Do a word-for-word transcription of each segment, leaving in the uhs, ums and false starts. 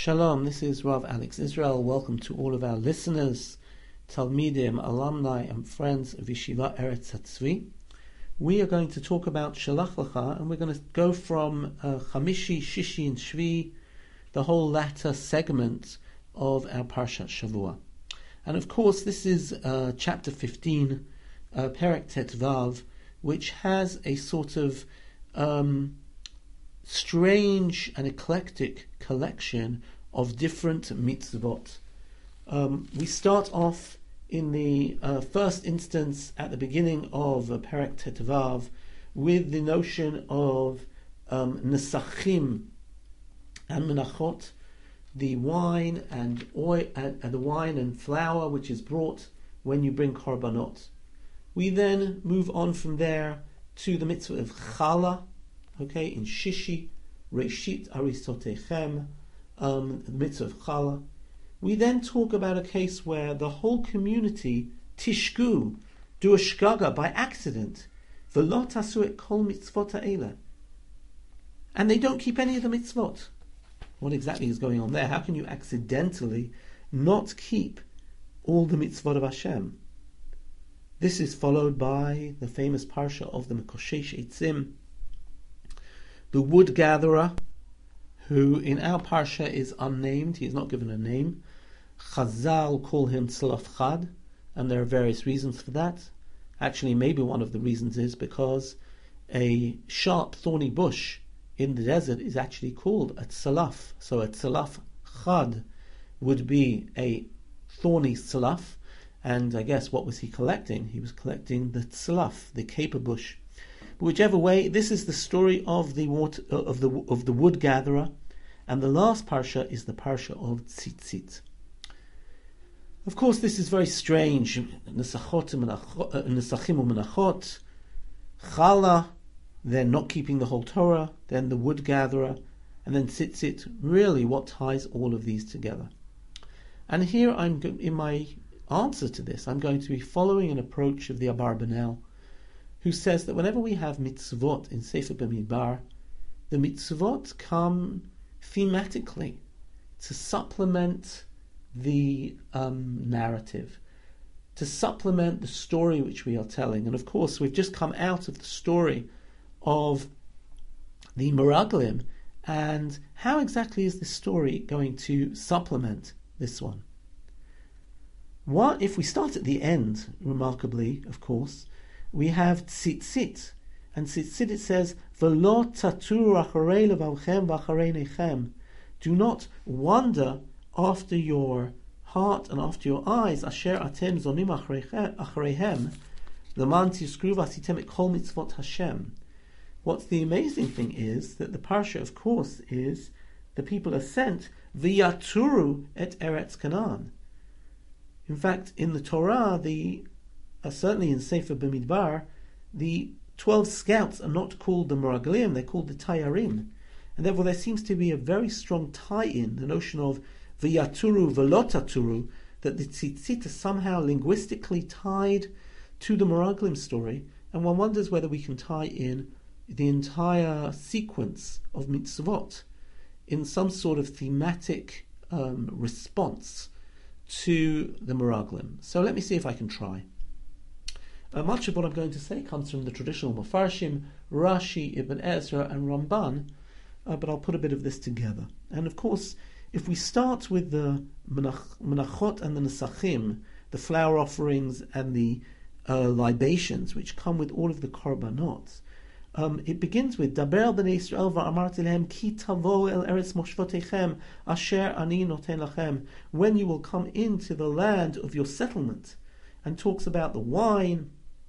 Shalom, this is Rav Alex Israel. Welcome to all of our listeners, Talmidim, alumni and friends of Yeshiva Eretz Hatzvi. We are going to talk about Shalach Lecha, and we're going to go from uh, Chamishi, Shishi and Shvi, the whole latter segment of our Parshat Shavua. And of course this is uh, chapter fifteen, uh, Perek Tet Vav, which has a sort of um, strange and eclectic collection of different mitzvot. Um, we start off in the uh, first instance at the beginning of uh, Perek Tet Vav with the notion of um, nesachim and menachot, the wine and oil and, and the wine and flour which is brought when you bring korbanot. We then move on from there to the mitzvah of challah, okay, in Shishi, Reshit Arisotechem, um, the mitzvah of challah. We then talk about a case where the whole community tishku, do a shgaga by accident, v'lo tasu et kol mitzvot ha'ela, and they don't keep any of the mitzvot. What exactly is going on there? How can you accidentally not keep all the mitzvot of Hashem? This is followed by the famous parsha of the Mekoshesh Eitzim, the wood gatherer, who in our parsha is unnamed. He is not given a name. Chazal call him Tzlaf Chad, and there are various reasons for that. Actually, maybe one of the reasons is because a sharp, thorny bush in the desert is actually called a tzalaf. So a tzalaf chad would be a thorny tzalaf, and I guess what was he collecting? He was collecting the tzalaf, the caper bush. But whichever way, this is the story of the water, of the of the wood gatherer, and the last parsha is the parsha of tzitzit. Of course, this is very strange. Nesachim u'menachot, challah, then not keeping the whole Torah, then the wood gatherer, and then tzitzit. Really, what ties all of these together? And here, I'm go- in my answer to this, I'm going to be following an approach of the Abarbanel, who says that whenever we have mitzvot in Sefer Bamidbar, the mitzvot come thematically to supplement the um, narrative, to supplement the story which we are telling. And of course, we've just come out of the story of the Meraglim, and how exactly is this story going to supplement this one? What if we start at the end? Remarkably, of course, we have tzitzit, and tzitzit it says, "V'lo tatur acharei levavchem v'acharei nechem." Do not wander after your heart and after your eyes. Asher atem zonim achareihem, l'man tiskru v'asitem et kol mitzvot Hashem. What's the amazing thing is that the parsha, of course, is the people are sent v'yaturu et Eretz Canaan. In fact, in the Torah, the uh, certainly in Sefer Bamidbar, the twelve scouts are not called the Meraglim; they're called the Tayarim, and therefore there seems to be a very strong tie-in, the notion of v'yaturu v'lotaturu, that the tzitzit is somehow linguistically tied to the Meraglim story, and one wonders whether we can tie in the entire sequence of mitzvot in some sort of thematic um, response to the Meraglim. So let me see if I can try. Uh, much of what I'm going to say comes from the traditional Mefarshim, Rashi, Ibn Ezra and Ramban, uh, but I'll put a bit of this together. And of course, if we start with the menach- menachot and the nesachim, the flower offerings and the uh, libations which come with all of the korbanot, Um, it begins with Daber b'nei Yisrael v'amarti lehem ki tavo el eretz moshvotechem asher ani noten lachem, when you will come into the land of your settlement, and talks about the wine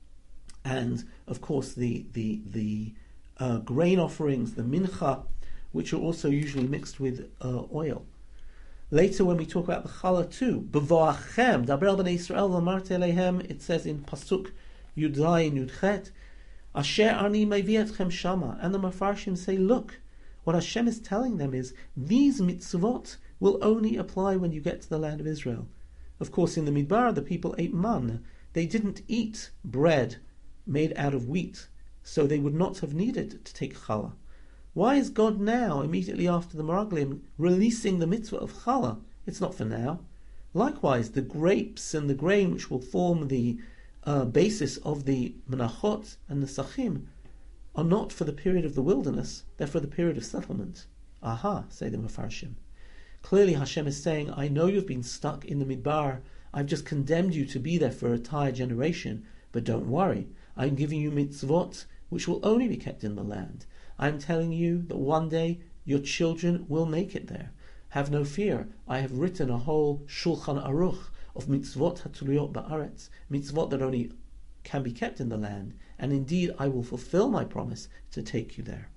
and of course the the the uh, grain offerings, the mincha, which are also usually mixed with uh, oil. Later, when we talk about the challah too, b'voachem Daber b'nei Yisrael v'amarti lehem, it says in pasuk Yud Zayin Yud Chet, Asher ani mevietchem shama, and the Mefarshim say, look, what Hashem is telling them is these mitzvot will only apply when you get to the land of Israel. Of course, in the Midbar, the people ate man. They didn't eat bread made out of wheat, so they would not have needed to take challah. Why is God now, immediately after the Meraglim, releasing the mitzvah of challah? It's not for now. Likewise, the grapes and the grain which will form the uh, basis of the menachot and the sachim are not for the period of the wilderness, they're for the period of settlement. Aha, say the Mefarshim. Clearly Hashem is saying, I know you've been stuck in the Midbar, I've just condemned you to be there for a entire generation, but don't worry, I'm giving you mitzvot which will only be kept in the land. I'm telling you that one day your children will make it there. Have no fear, I have written a whole Shulchan Aruch of mitzvot hatuliyot ba'aretz, mitzvot that only can be kept in the land, and indeed I will fulfill my promise to take you there.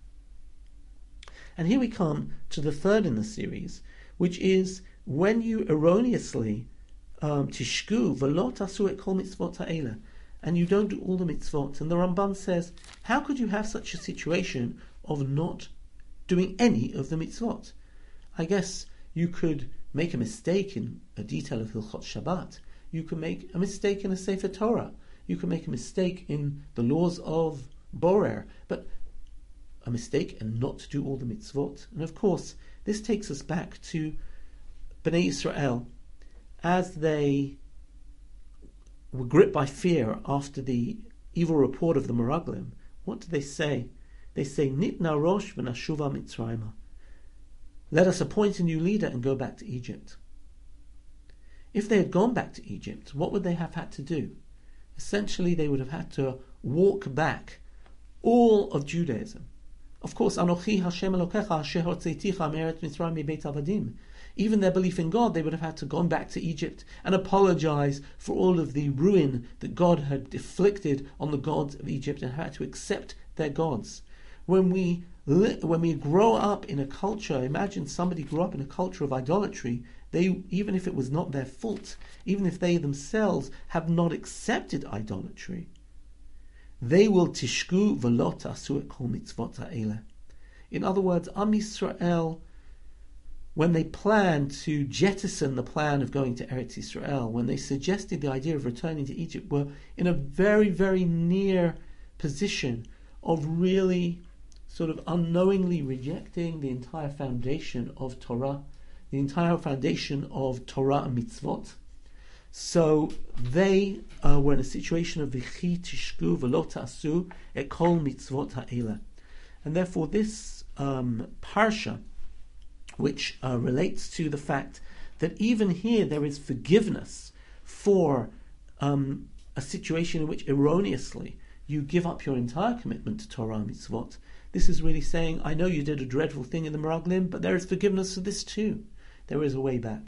And here we come to the third in the series, which is when you erroneously um, tishku v'lo tasu et kol mitzvot ha'ela, and you don't do all the mitzvot. And the Ramban says, how could you have such a situation of not doing any of the mitzvot? I guess you could make a mistake in a detail of Hilchot Shabbat. You could make a mistake in a Sefer Torah. You could make a mistake in the laws of Borer. But a mistake and not to do all the mitzvot. And of course, this takes us back to Bnei Yisrael as they were gripped by fear after the evil report of the Meraglim. What do they say? They say, Nitna rosh v'nashuva mitzrayma. Let us appoint a new leader and go back to Egypt. If they had gone back to Egypt, what would they have had to do? Essentially, they would have had to walk back all of Judaism. Of course, Anochi Hashem Elokecha asher hotzeiticha me'eretz Mitzrayim mibeit avadim. Even their belief in God, they would have had to gone back to Egypt and apologize for all of the ruin that God had inflicted on the gods of Egypt and had to accept their gods. When we when we grow up in a culture, imagine somebody grew up in a culture of idolatry, they, even if it was not their fault, even if they themselves have not accepted idolatry, they will tishku v'lo ta'asu et kol mitzvot ha'eleh. In other words, Am Yisrael, when they planned to jettison the plan of going to Eretz Yisrael, when they suggested the idea of returning to Egypt, were in a very, very near position of really sort of unknowingly rejecting the entire foundation of Torah, the entire foundation of Torah and mitzvot. So they uh, were in a situation of v'chi tishku v'lo ta'asu et kol mitzvot ha'ela. And therefore this um, parsha, which uh, relates to the fact that even here there is forgiveness for um, a situation in which erroneously you give up your entire commitment to Torah and mitzvot. This is really saying, I know you did a dreadful thing in the Meraglim, but there is forgiveness for this too. There is a way back.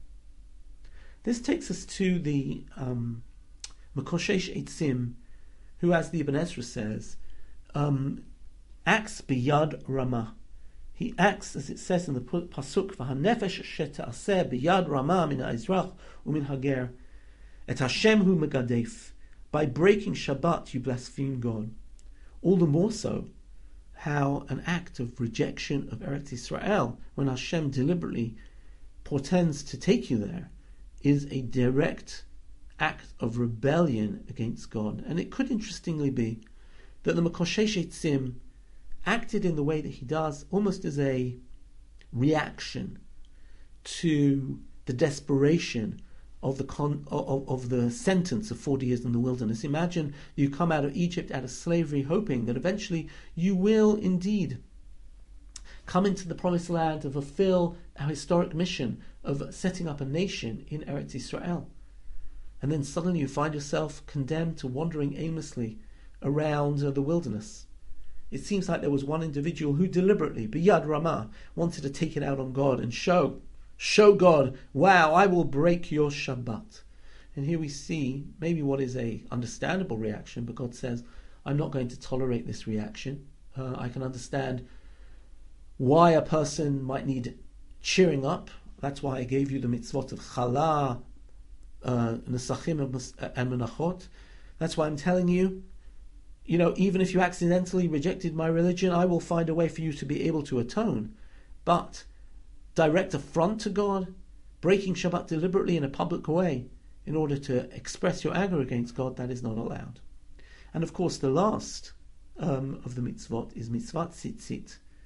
This takes us to the um, Mekoshesh Eitzim, who, as the Ibn Ezra says, um, acts biyad ramah. He acts, as it says in the pasuk, "V'hanefesh sheta'aseh biyad ramah min ha'izrach u'min hager et Hashem hu megadef." By breaking Shabbat, you blaspheme God. All the more so, how an act of rejection of Eretz Yisrael, when Hashem deliberately portends to take you there, is a direct act of rebellion against God. And it could interestingly be that the Mekoshesh Eitzim acted in the way that he does almost as a reaction to the desperation of the con- of, of the sentence of forty years in the wilderness. Imagine you come out of Egypt, out of slavery, hoping that eventually you will indeed come into the promised land to fulfill our historic mission of setting up a nation in Eretz Yisrael. And then suddenly you find yourself condemned to wandering aimlessly around uh, the wilderness. It seems like there was one individual who deliberately, biyad ramah, wanted to take it out on God and show, show God, wow, I will break your Shabbat. And here we see maybe what is a understandable reaction, but God says, I'm not going to tolerate this reaction. Uh, I can understand why a person might cheering up. That's why I gave you the mitzvot of challah, uh, nesachim and menachot. That's why I'm telling you, you know, even if you accidentally rejected my religion, I will find a way for you to be able to atone. But direct affront to God, breaking Shabbat deliberately in a public way in order to express your anger against God, that is not allowed. And of course the last um, of the mitzvot is mitzvat tzitzit,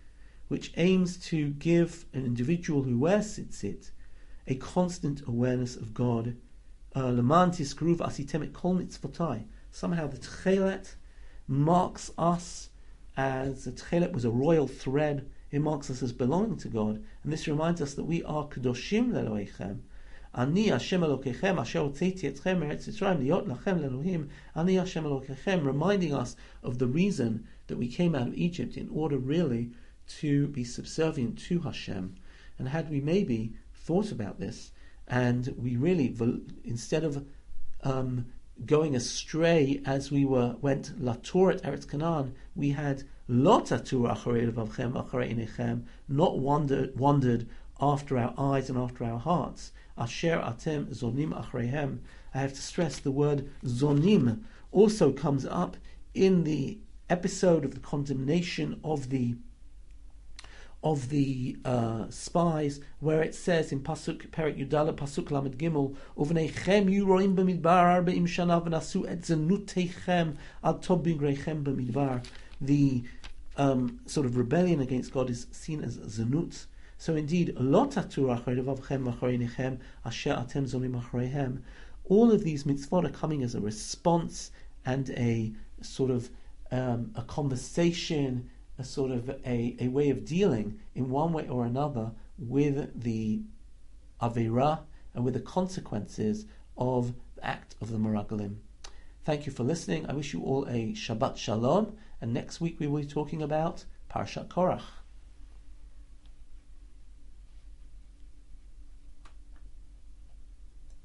which aims to give an individual who wears tzitzit a constant awareness of God. Leman tiskruv asitem et kol mitzvotai. Somehow the Tchelet marks us as, the Tchelet was a royal thread, it marks us as belonging to God, and this reminds us that we are Kedoshim Leloheichem. Ani Hashem Elokechem asher hotzeiti etchem me'eretz Mitzrayim liot lachem leElohim. Ani Hashem Elokechem, reminding us of the reason that we came out of Egypt in order really to be subservient to Hashem. And had we maybe thought about this, and we really, instead of um, going astray as we were went latur at Eretz Canaan, we had lo tatur acharei levavchem acharei einechem, not wandered wandered after our eyes and after our hearts. Asher atem zonim achareihem. I have to stress the word zonim also comes up in the episode of the condemnation of the of the uh, spies, where it says in Pasuk Perek Yudala Pasuk Lamed Gimel, Uvneichem yuroim b'midbar arba'im shana v'nasu et zenuteichem al tov b'greichem b'midbar. The um, sort of rebellion against God is seen as zenut. So indeed, lo tatur acharei levavchem v'acharei einechem asher atem zonim achareihem. All of these mitzvot are coming as a response and a sort of um, a conversation, a sort of a, a way of dealing in one way or another with the Aveirah and with the consequences of the act of the Meraglim. Thank you for listening. I wish you all a Shabbat Shalom, and next week we will be talking about Parshat Korach.